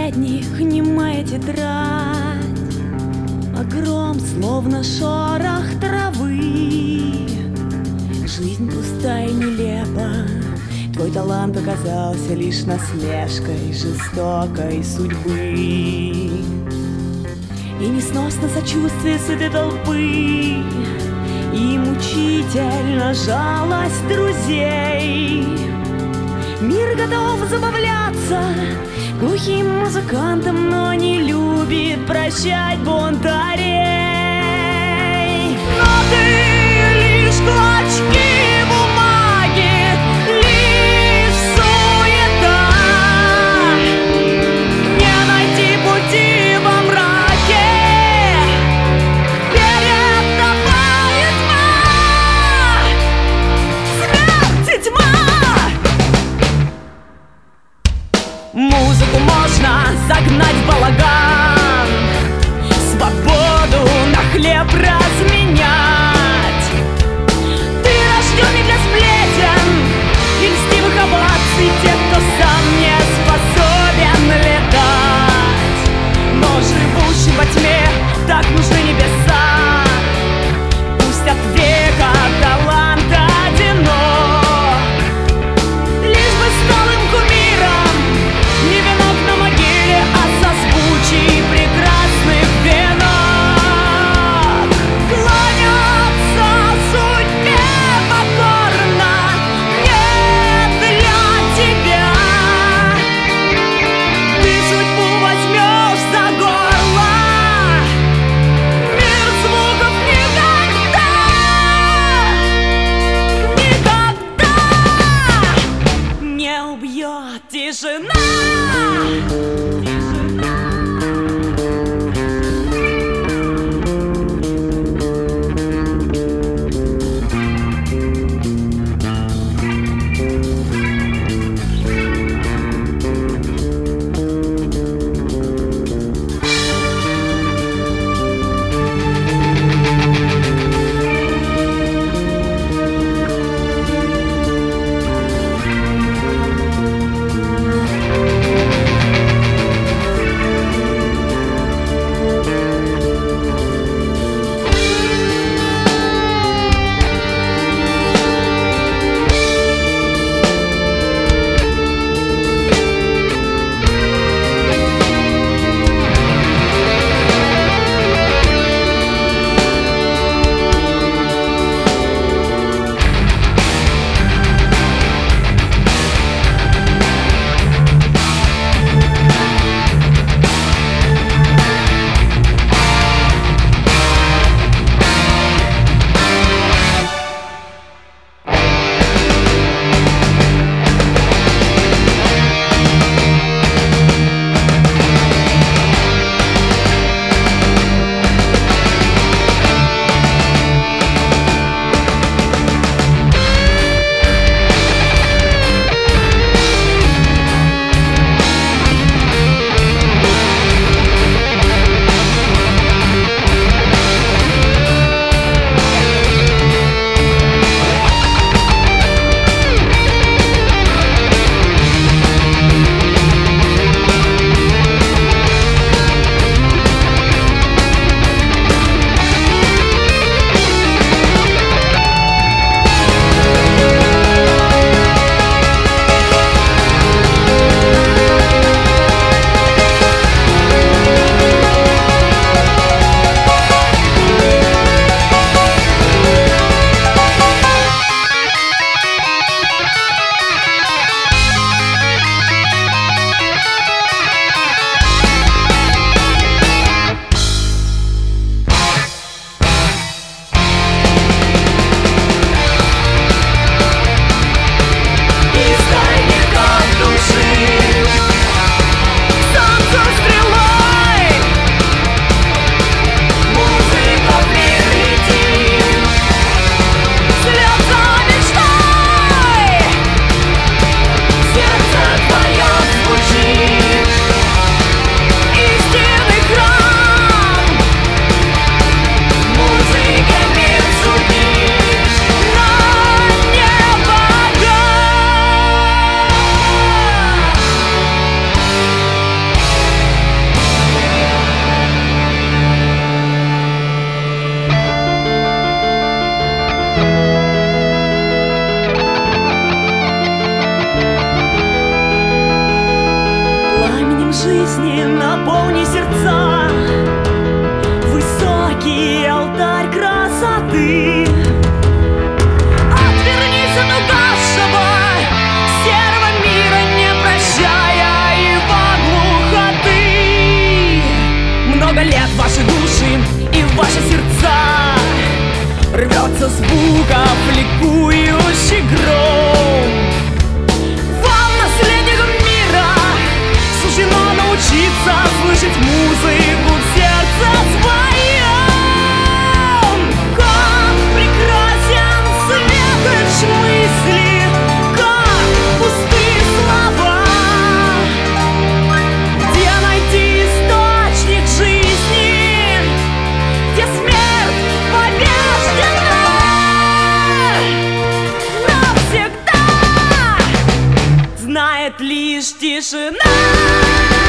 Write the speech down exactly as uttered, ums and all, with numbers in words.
последних немая тетрадь, а гром словно шорох травы. Жизнь пустая и нелепа, твой талант оказался лишь насмешкой жестокой судьбы. И несносно сочувствие сытой толпы, и мучительно жалость друзей. Мир готов забавляться глухим музыкантом, но не любит прощать бунтарей. Но ты лишь клочки бумаги, лишь суета. Не найти пути во мраке, перед тобой тьма, смерть и тьма. Музыку можно загнать в балаган, свободу на хлеб разменять. Ты рожден не для сплетен и льстивых оваций тех, кто сам не способен летать. Но живущим во тьме так нужны небеса. Пусть от века талант одинок, лишь бы стал им кумиром, не венок на могиле, а созвучий прекрасных венок. ты. Отвернись от угасшего серого мира, не прощая его глухоты. Много лет ваши души и ваши сердца рвется с звуков ликующий гром. Вам, наследникам мира, суждено научиться слышать музыку в сердце своем. Как прекрасен свет лишь мысли, как пустые слова. Где найти источник жизни, где смерть побеждена навсегда, знает лишь тишина.